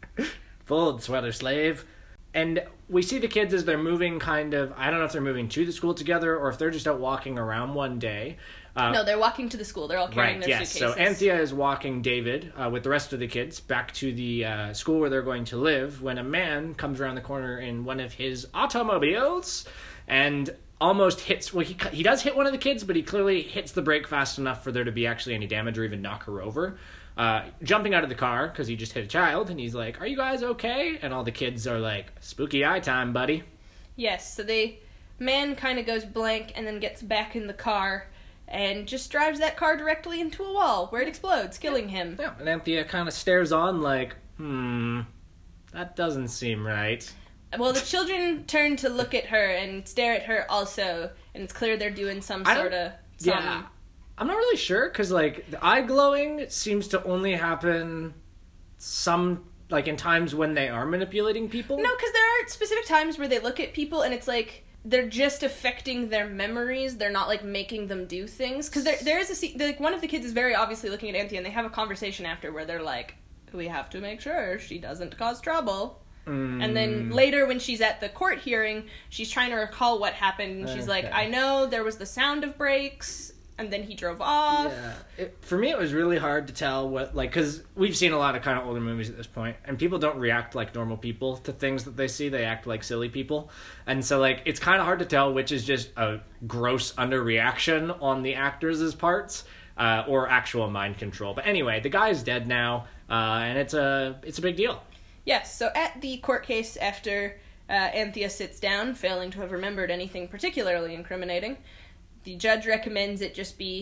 Speaker 3: Fold, sweater slave. And we see the kids as they're moving kind of, I don't know if they're moving to the school together or if they're just out walking around one day. Uh,
Speaker 1: No, they're walking to the school. They're all carrying
Speaker 3: right,
Speaker 1: their
Speaker 3: yes.
Speaker 1: suitcases.
Speaker 3: So Anthea is walking David uh, with the rest of the kids back to the uh, school where they're going to live when a man comes around the corner in one of his automobiles and almost hits, well, he, he does hit one of the kids, but he clearly hits the brake fast enough for there to be actually any damage or even knock her over. Uh, jumping out of the car because he just hit a child, and he's like, "Are you guys okay?" And all the kids are like, "Spooky eye time, buddy."
Speaker 1: Yes, so they... Man kind of goes blank and then gets back in the car and just drives that car directly into a wall where it explodes, killing him.
Speaker 3: Yeah, and Anthea kind of stares on like, hmm, that doesn't seem right.
Speaker 1: Well, the children turn to look at her and stare at her also, and it's clear they're doing some
Speaker 3: I don't-
Speaker 1: sort of... Some,
Speaker 3: Yeah. I'm not really sure, because, like, the eye glowing seems to only happen some, like, in times when they are manipulating people.
Speaker 1: No, because there are specific times where they look at people and it's like they're just affecting their memories. They're not like making them do things. Because there, there is a scene, like one of the kids is very obviously looking at Anthea and they have a conversation after where they're like, "We have to make sure she doesn't cause trouble."
Speaker 3: Mm.
Speaker 1: And then later when she's at the court hearing, she's trying to recall what happened. And she's like,
Speaker 3: Okay.
Speaker 1: "I know there was the sound of brakes." And then he drove off.
Speaker 3: Yeah. It, for me, it was really hard to tell what, like, because we've seen a lot of kind of older movies at this point, and people don't react like normal people to things that they see. They act like silly people. And so, like, it's kind of hard to tell which is just a gross underreaction on the actors' parts uh, or actual mind control. But anyway, the guy's dead now, uh, and it's a, it's a big deal.
Speaker 1: Yes, so at the court case after uh, Anthea sits down, failing to have remembered anything particularly incriminating, the judge recommends it just be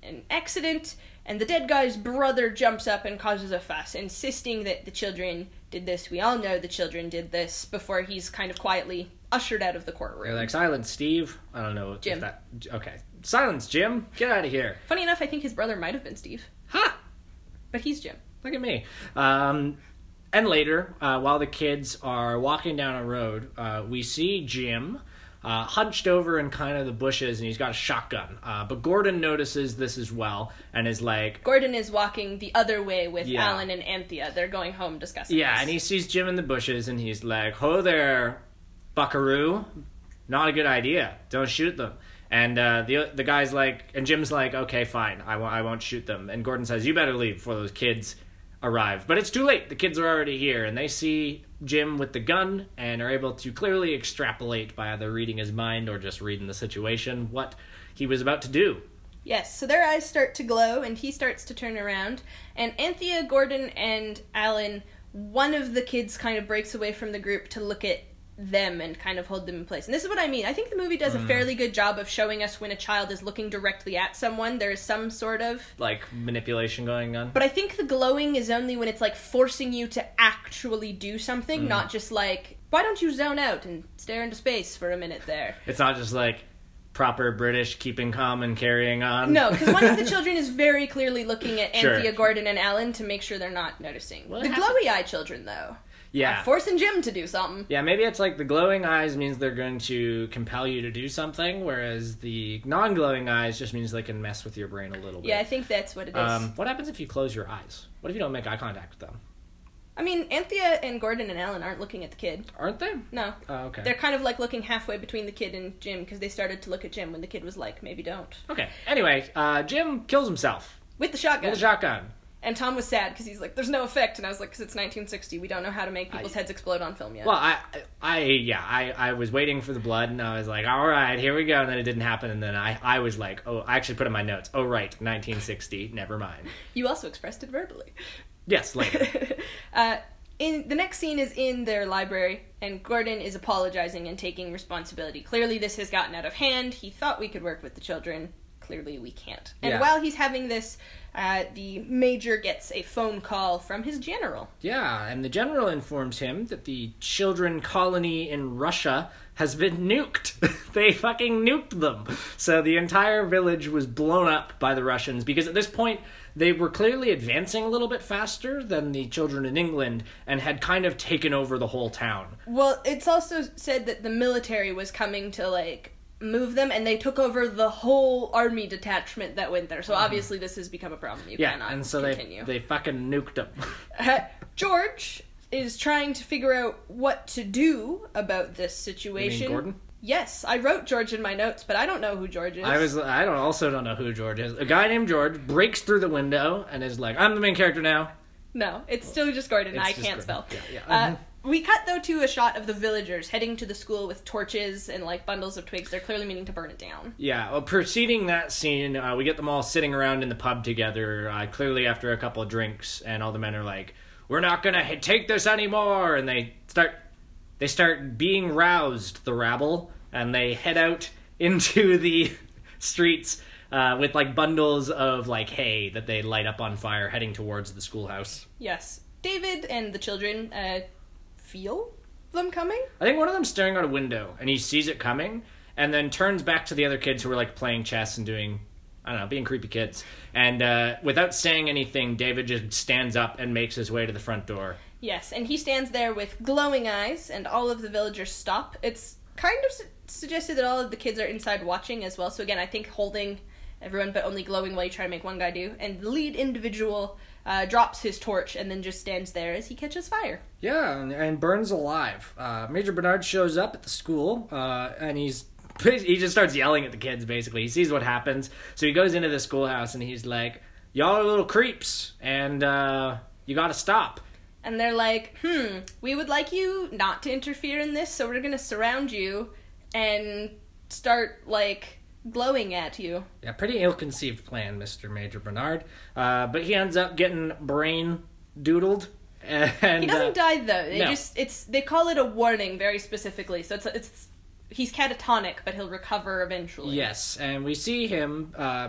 Speaker 1: an accident, and the dead guy's brother jumps up and causes a fuss, insisting that the children did this. We all know the children did this, before he's kind of quietly ushered out of the courtroom.
Speaker 3: They're like, silence, Steve. I don't know.
Speaker 1: Jim.
Speaker 3: If that, okay. Silence, Jim. Get out of here.
Speaker 1: Funny enough, I think his brother might have been Steve.
Speaker 3: Ha!
Speaker 1: But he's Jim.
Speaker 3: Look at me. Um, and later, uh, while the kids are walking down a road, uh, we see Jim uh, hunched over in kind of the bushes, and he's got a shotgun. Uh, but Gordon notices this as well, and is like...
Speaker 1: Gordon is walking the other way with
Speaker 3: Yeah.
Speaker 1: Alan and Anthea. They're going home discussing
Speaker 3: Yeah,
Speaker 1: this.
Speaker 3: and he sees Jim in the bushes, and he's like, "Ho there, buckaroo. Not a good idea. Don't shoot them." And uh, the the guy's like, and Jim's like, "Okay, fine. I won't, I won't shoot them." And Gordon says, "You better leave before those kids arrive." But it's too late. The kids are already here, and they see Jim with the gun and are able to clearly extrapolate by either reading his mind or just reading the situation what he was about to do.
Speaker 1: Yes, so their eyes start to glow, and he starts to turn around. And Anthea, Gordon, and Alan, one of the kids kind of breaks away from the group to look at them and kind of hold them in place. And this is what I mean. I think the movie does a fairly good job of showing us when a child is looking directly at someone, there is some sort of...
Speaker 3: Like, manipulation going on.
Speaker 1: But I think the glowing is only when it's, like, forcing you to actually do something, mm. not just, like, why don't you zone out and stare into space for a minute there?
Speaker 3: It's not just, like, proper British keeping calm and carrying on.
Speaker 1: No, because one of the children is very clearly looking at
Speaker 3: Sure.
Speaker 1: Anthea, Gordon, and Alan to make sure they're not noticing.
Speaker 3: Well,
Speaker 1: the
Speaker 3: it has-
Speaker 1: glowy-eye children, though.
Speaker 3: Yeah.
Speaker 1: Are forcing Jim to do something.
Speaker 3: Yeah, maybe it's like the glowing eyes means they're going to compel you to do something, whereas the non-glowing eyes just means they can mess with your brain a little bit.
Speaker 1: Yeah, I think that's what it is.
Speaker 3: Um, what happens if you close your eyes? What if you don't make eye contact with them?
Speaker 1: I mean, Anthea and Gordon and Alan aren't looking at the kid.
Speaker 3: Aren't they?
Speaker 1: No.
Speaker 3: Oh, okay.
Speaker 1: They're kind of like looking halfway between the kid and Jim, because they started to look at Jim when the kid was like, maybe don't.
Speaker 3: Okay. Anyway, uh, Jim kills himself
Speaker 1: With the shotgun.
Speaker 3: with a shotgun.
Speaker 1: And Tom was sad because he's like, there's no effect. And I was like, because it's nineteen sixty. We don't know how to make people's
Speaker 3: I-
Speaker 1: heads explode on film yet.
Speaker 3: Well, I, I, yeah, I, I was waiting for the blood, and I was like, all right, here we go. And then it didn't happen, and then I, I was like, oh, I actually put in my notes, oh, right, nineteen sixty, never mind.
Speaker 1: You also expressed it verbally.
Speaker 3: Yes, later.
Speaker 1: uh, in the next scene is in their library, and Gordon is apologizing and taking responsibility. Clearly, this has gotten out of hand. He thought we could work with the children. Clearly, we can't. And
Speaker 3: Yeah.
Speaker 1: while he's having this, uh, the major gets a phone call from his general.
Speaker 3: Yeah, and the general informs him that the children colony in Russia has been nuked. They fucking nuked them. So the entire village was blown up by the Russians, because at this point they were clearly advancing a little bit faster than the children in England and had kind of taken over the whole town.
Speaker 1: Well, it's also said that the military was coming to, like, move them, and they took over the whole army detachment that went there. So obviously this has become a problem. You
Speaker 3: Yeah,
Speaker 1: cannot
Speaker 3: and so
Speaker 1: continue.
Speaker 3: they they fucking nuked them.
Speaker 1: Uh, George is trying to figure out what to do about this situation.
Speaker 3: You mean Gordon?
Speaker 1: Yes, I wrote George in my notes, but I don't know who George is.
Speaker 3: I was I don't also don't know who George is. A guy named George breaks through the window and is like, "I'm the main character now."
Speaker 1: No, it's still just Gordon.
Speaker 3: It's
Speaker 1: I
Speaker 3: just
Speaker 1: can't
Speaker 3: Gordon.
Speaker 1: spell.
Speaker 3: Yeah, yeah.
Speaker 1: Uh,
Speaker 3: Mhm.
Speaker 1: We cut, though, to a shot of the villagers heading to the school with torches and, like, bundles of twigs. They're clearly meaning to burn it down.
Speaker 3: Yeah, well, preceding that scene, uh, we get them all sitting around in the pub together, uh, clearly after a couple of drinks, and all the men are like, "We're not gonna h- take this anymore," and they start, they start being roused, the rabble, and they head out into the streets uh, with, like, bundles of, like, hay that they light up on fire, heading towards the schoolhouse.
Speaker 1: Yes. David and the children uh, feel them coming.
Speaker 3: I think one of them's staring out a window, and he sees it coming, and then turns back to the other kids who were, like, playing chess and doing, I don't know, being creepy kids. And uh, without saying anything, David just stands up and makes his way to the front door.
Speaker 1: Yes, and he stands there with glowing eyes, and all of the villagers stop. It's kind of su- suggested that all of the kids are inside watching as well, so again, I think holding everyone but only glowing while you try to make one guy do. And the lead individual uh, drops his torch and then just stands there as he catches fire.
Speaker 3: Yeah, and, and burns alive. Uh, Major Bernard shows up at the school, uh, and he's he just starts yelling at the kids, basically. He sees what happens, so he goes into the schoolhouse, and he's like, "Y'all are little creeps, and uh, you gotta stop."
Speaker 1: And they're like, hmm, we would like you not to interfere in this, so we're gonna surround you and start, like, glowing at you.
Speaker 3: Yeah, pretty ill-conceived plan, Mister Major Bernard. Uh, but he ends up getting brain doodled. And,
Speaker 1: He doesn't
Speaker 3: uh,
Speaker 1: die though. They
Speaker 3: no.
Speaker 1: just it's they call it a warning very specifically. So it's it's he's catatonic, but he'll recover eventually.
Speaker 3: Yes, and we see him uh,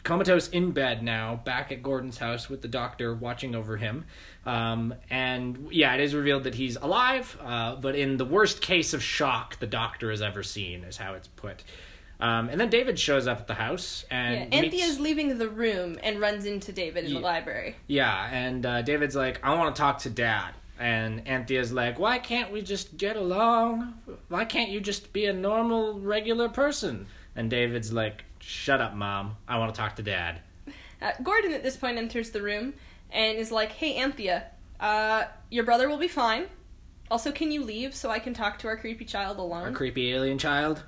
Speaker 3: comatose in bed now, back at Gordon's house with the doctor watching over him. Um, and yeah, it is revealed that he's alive, uh, but in the worst case of shock the doctor has ever seen, is how it's put. Um, and then David shows up at the house and
Speaker 1: yeah,
Speaker 3: meets...
Speaker 1: Anthea's leaving the room and runs into David in
Speaker 3: yeah.
Speaker 1: the library.
Speaker 3: Yeah, and uh, David's like, I want to talk to Dad. And Anthea's like, why can't we just get along? Why can't you just be a normal, regular person? And David's like, shut up, Mom. I want to talk to Dad.
Speaker 1: Uh, Gordon at this point enters the room and is like, hey, Anthea, uh, your brother will be fine. Also, can you leave so I can talk to our creepy child alone?
Speaker 3: Our creepy alien child.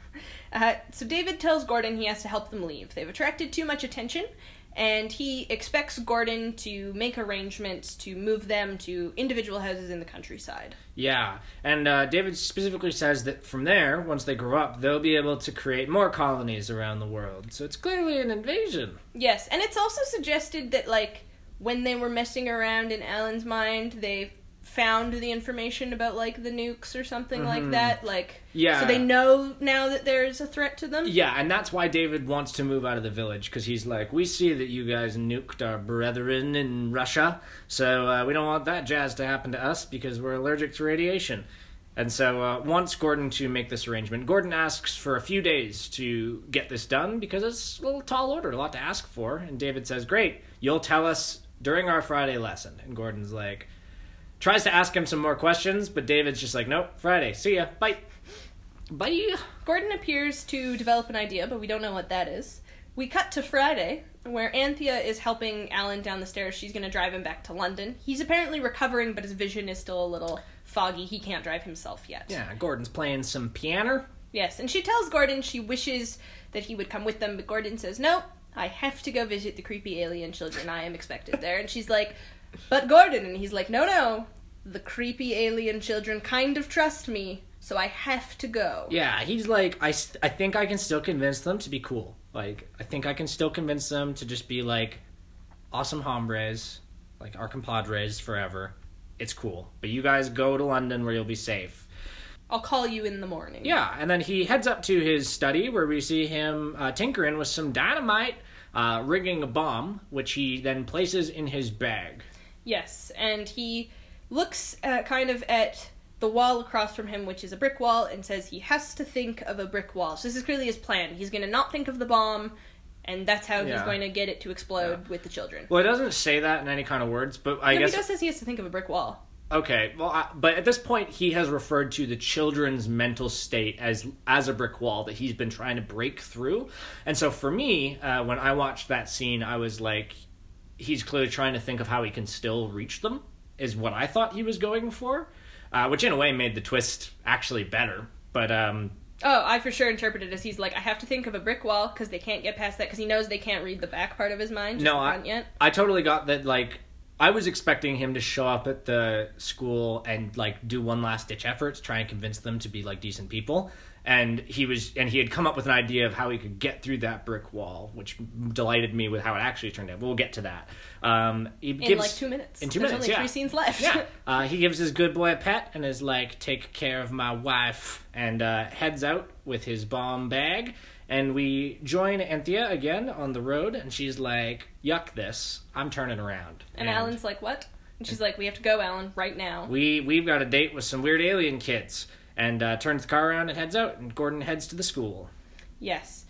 Speaker 1: Uh, so David tells Gordon he has to help them leave. They've attracted too much attention, and he expects Gordon to make arrangements to move them to individual houses in the countryside.
Speaker 3: Yeah, and uh, David specifically says that from there, once they grow up, they'll be able to create more colonies around the world. So it's clearly an invasion.
Speaker 1: Yes, and it's also suggested that, like, when they were messing around in Alan's mind, they found the information about, like, the nukes or something mm-hmm. like that. Like,
Speaker 3: yeah.
Speaker 1: So they know now that there's a threat to them?
Speaker 3: Yeah, and that's why David wants to move out of the village, because he's like, we see that you guys nuked our brethren in Russia, so uh, we don't want that jazz to happen to us because we're allergic to radiation. And so uh, wants Gordon to make this arrangement. Gordon asks for a few days to get this done because it's a little tall order, a lot to ask for. And David says, great, you'll tell us during our Friday lesson. And Gordon's like, tries to ask him some more questions, but David's just like, nope, Friday, see ya, bye. Bye.
Speaker 1: Gordon appears to develop an idea, but we don't know what that is. We cut to Friday, where Anthea is helping Alan down the stairs. She's going to drive him back to London. He's apparently recovering, but his vision is still a little foggy. He can't drive himself yet.
Speaker 3: Yeah, Gordon's playing some piano.
Speaker 1: Yes, and she tells Gordon she wishes that he would come with them, but Gordon says, nope, I have to go visit the creepy alien children. I am expected there. And she's like, but Gordon, and he's like, no, no, the creepy alien children kind of trust me, so I have to go.
Speaker 3: Yeah, he's like, I, st- I think I can still convince them to be cool. Like, I think I can still convince them to just be, like, awesome hombres, like, our compadres forever. It's cool. But you guys go to London where you'll be safe.
Speaker 1: I'll call you in the morning.
Speaker 3: Yeah, and then he heads up to his study where we see him uh, tinkering with some dynamite, uh, rigging a bomb, which he then places in his bag.
Speaker 1: Yes, and he looks uh, kind of at the wall across from him, which is a brick wall, and says he has to think of a brick wall. So this is clearly his plan. He's going to not think of the bomb, and that's how
Speaker 3: yeah.
Speaker 1: he's going to get it to explode
Speaker 3: yeah.
Speaker 1: with the children.
Speaker 3: Well, it doesn't say that in any kind of words, but I
Speaker 1: no,
Speaker 3: guess...
Speaker 1: he does says he has to think of a brick wall.
Speaker 3: Okay, well, I, but at this point, he has referred to the children's mental state as as a brick wall that he's been trying to break through. And so for me, uh, when I watched that scene, I was like, he's clearly trying to think of how he can still reach them, is what I thought he was going for. Uh, which in a way made the twist actually better, but um...
Speaker 1: Oh, I for sure interpreted it as he's like, I have to think of a brick wall, because they can't get past that, because he knows they can't read the back part of his mind, just
Speaker 3: no,
Speaker 1: the front
Speaker 3: I,
Speaker 1: yet.
Speaker 3: I totally got that, like, I was expecting him to show up at the school and, like, do one last-ditch effort to try and convince them to be, like, decent people, and he was, and he had come up with an idea of how he could get through that brick wall, which delighted me with how it actually turned out. We'll get to that. Um, he
Speaker 1: in
Speaker 3: gives,
Speaker 1: like two minutes.
Speaker 3: In two
Speaker 1: There's
Speaker 3: minutes,
Speaker 1: only
Speaker 3: yeah.
Speaker 1: three scenes left.
Speaker 3: Yeah. Uh, he gives his good boy a pet and is like, take care of my wife, and uh, heads out with his bomb bag. And we join Anthea again on the road, and she's like, yuck this, I'm turning around.
Speaker 1: And, and Alan's like, what? And she's like, we have to go, Alan, right now.
Speaker 3: We, we've got a date with some weird alien kids. And uh, turns the car around and heads out, and Gordon heads to the school.
Speaker 1: Yes.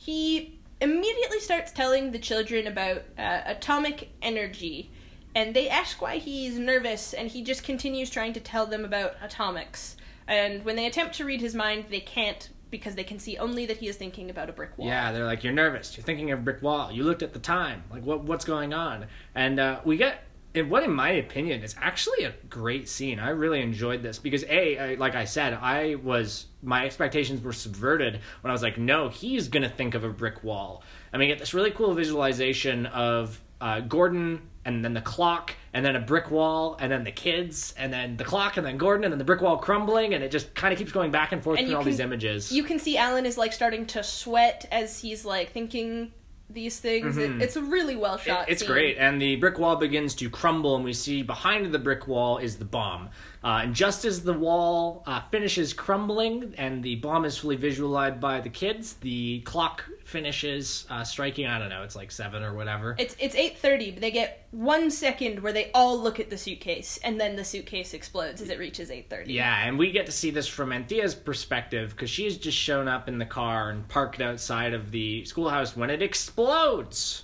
Speaker 1: He immediately starts telling the children about uh, atomic energy, and they ask why he's nervous, and he just continues trying to tell them about atomics. And when they attempt to read his mind, they can't, because they can see only that he is thinking about a brick wall.
Speaker 3: Yeah, they're like, you're nervous, you're thinking of a brick wall, you looked at the time, like, what what's going on? And uh, we get... And what, in my opinion, is actually a great scene. I really enjoyed this because, A, I, like I said, I was, my expectations were subverted when I was like, no, he's going to think of a brick wall. And we get this really cool visualization of uh, Gordon and then the clock and then a brick wall and then the kids and then the clock and then Gordon and then the brick wall crumbling, and it just kind of keeps going back and forth between all these images.
Speaker 1: You can see Alan is like starting to sweat as he's like thinking these things. Mm-hmm. It, it's a really well shot
Speaker 3: it, It's
Speaker 1: scene.
Speaker 3: great, and the brick wall begins to crumble, and we see behind the brick wall is the bomb. Uh, and just as the wall uh, finishes crumbling and the bomb is fully visualized by the kids, the clock finishes, uh, striking, I don't know, it's like seven or whatever.
Speaker 1: It's it's eight thirty, but they get one second where they all look at the suitcase, and then the suitcase explodes as it reaches eight thirty.
Speaker 3: Yeah, and we get to see this from Anthea's perspective, because she's just shown up in the car and parked outside of the schoolhouse when it explodes.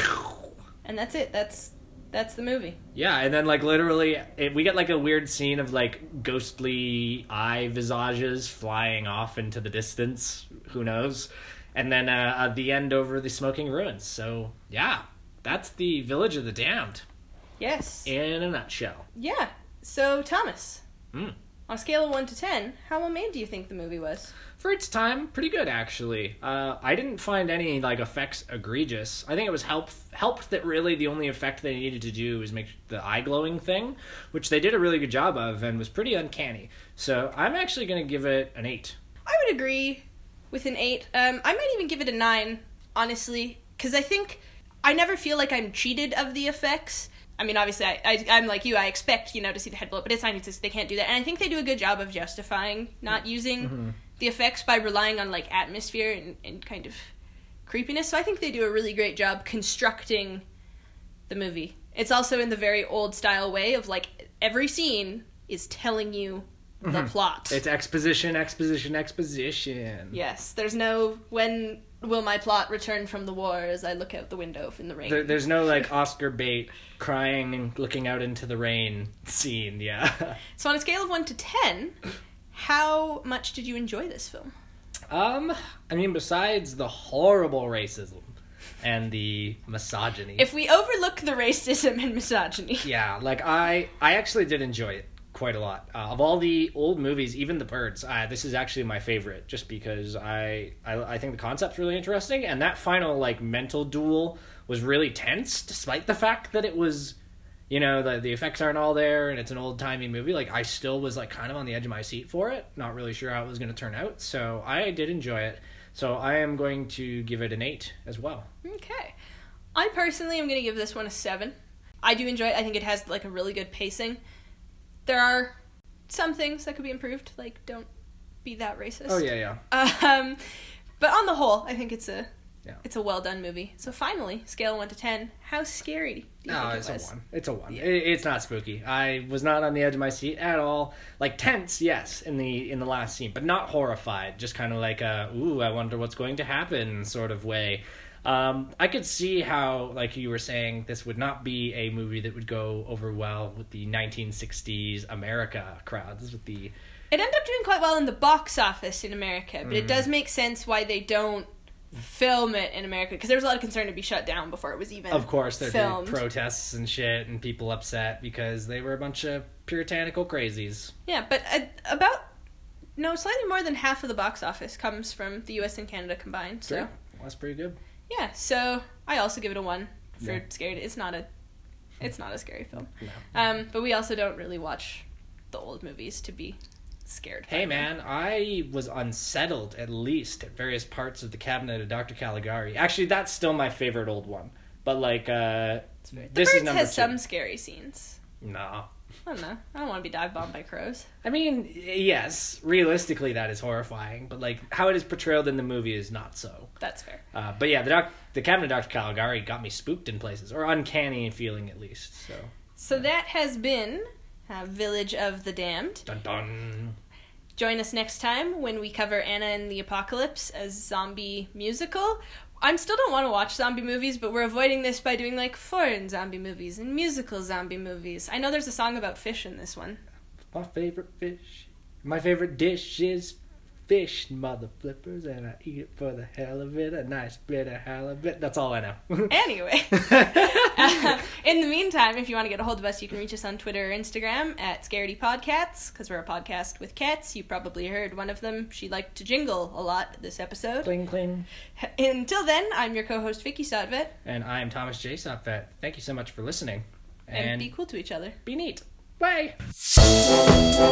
Speaker 1: And that's it. That's that's the movie.
Speaker 3: Yeah, and then, like, literally, it, we get, like, a weird scene of, like, ghostly eye visages flying off into the distance. Who knows? And then uh, at the end over the smoking ruins. So, yeah, that's the Village of the Damned.
Speaker 1: Yes.
Speaker 3: In a nutshell.
Speaker 1: Yeah. So, Thomas,
Speaker 3: Mm.
Speaker 1: on a scale of one to ten, how well made do you think the movie was?
Speaker 3: For its time, pretty good, actually. Uh, I didn't find any, like, effects egregious. I think it was help helped that really the only effect they needed to do was make the eye-glowing thing, which they did a really good job of and was pretty uncanny. So I'm actually going to give it an eight.
Speaker 1: I would agree with an eight. Um, I might even give it a nine, honestly, because I think I never feel like I'm cheated of the effects. I mean, obviously, I, I, I'm like you. I expect, you know, to see the head blow up, but it's nineteen sixty. They can't do that. And I think they do a good job of justifying not using mm-hmm. the effects by relying on, like, atmosphere and, and kind of creepiness. So I think they do a really great job constructing the movie. It's also in the very old-style way of, like, every scene is telling you the mm-hmm. plot.
Speaker 3: It's exposition, exposition, exposition.
Speaker 1: Yes. There's no, when will my plot return from the war as I look out the window in the rain?
Speaker 3: There, there's no, like, Oscar bait crying and looking out into the rain scene, yeah.
Speaker 1: So on a scale of one to ten, how much did you enjoy this film?
Speaker 3: Um, I mean, besides the horrible racism and the misogyny.
Speaker 1: If we overlook the racism and misogyny.
Speaker 3: Yeah, like, I, I actually did enjoy it quite a lot. Uh, of all the old movies, even The Birds, uh, this is actually my favorite, just because I, I I think the concept's really interesting, and that final, like, mental duel was really tense, despite the fact that it was, you know, the the effects aren't all there, and it's an old-timey movie. Like, I still was, like, kind of on the edge of my seat for it, not really sure how it was going to turn out, so I did enjoy it. So I am going to give it an eight as well.
Speaker 1: Okay. I personally am going to give this one a seven. I do enjoy it. I think it has, like, a really good pacing. There are some things that could be improved, like, don't be that racist.
Speaker 3: Oh, yeah, yeah.
Speaker 1: Um, but on the whole, I think it's a
Speaker 3: yeah.
Speaker 1: it's a well-done movie. So finally, scale one to ten, how scary do you
Speaker 3: no,
Speaker 1: think it
Speaker 3: it's
Speaker 1: was?
Speaker 3: a one. It's a one.
Speaker 1: Yeah.
Speaker 3: It, it's not spooky. I was not on the edge of my seat at all. Like, tense, yes, in the in the last scene, but not horrified. Just kind of like a, ooh, I wonder what's going to happen sort of way. Um, I could see how, like you were saying, this would not be a movie that would go over well with the nineteen sixties America crowds. With the
Speaker 1: It ended up doing quite well in the box office in America, but mm. it does make sense why they don't film it in America, because there was a lot of concern to be shut down before it was even
Speaker 3: Of course, there'd
Speaker 1: filmed.
Speaker 3: be protests and shit, and people upset because they were a bunch of puritanical crazies.
Speaker 1: Yeah, but uh, about, no, slightly more than half of the box office comes from the U S and Canada combined, so...
Speaker 3: Sure. Well, that's pretty good.
Speaker 1: Yeah, so I also give it a one for
Speaker 3: Yeah.
Speaker 1: scared. It's not a, it's not a scary film.
Speaker 3: No.
Speaker 1: Um, but we also don't really watch the old movies to be scared.
Speaker 3: Hey,
Speaker 1: by them.
Speaker 3: man, I was unsettled, at least, at various parts of the Cabinet of Doctor Caligari. Actually, that's still my favorite old one. But, like, uh...
Speaker 1: The
Speaker 3: this
Speaker 1: Birds
Speaker 3: is number
Speaker 1: has
Speaker 3: two.
Speaker 1: some scary scenes.
Speaker 3: No.
Speaker 1: I don't know. I don't want to be dive bombed by crows.
Speaker 3: I mean, yes, realistically that is horrifying, but, like, how it is portrayed in the movie is not so.
Speaker 1: That's fair.
Speaker 3: Uh, but yeah, the, doc- the Cabinet of Doctor Caligari got me spooked in places, or uncanny feeling at least, so...
Speaker 1: So that has been uh, Village of the Damned.
Speaker 3: Dun dun!
Speaker 1: Join us next time when we cover Anna and the Apocalypse as zombie musical. I still don't want to watch zombie movies, but we're avoiding this by doing, like, foreign zombie movies and musical zombie movies. I know there's a song about fish in this one.
Speaker 3: My favorite fish. My favorite dish is fish, mother flippers, and I eat it for the hell of it. A nice bit of halibut. That's all I know.
Speaker 1: Anyway. uh, in the meantime, if you want to get a hold of us, you can reach us on Twitter or Instagram at ScaredyPodcats, because we're a podcast with cats. You probably heard one of them. She liked to jingle a lot this episode.
Speaker 3: Cling, cling.
Speaker 1: Until then, I'm your co-host, Vicky Sotvet.
Speaker 3: And I'm Thomas J. Sotvet. Thank you so much for listening.
Speaker 1: And, and be cool to each other.
Speaker 3: Be neat. Bye!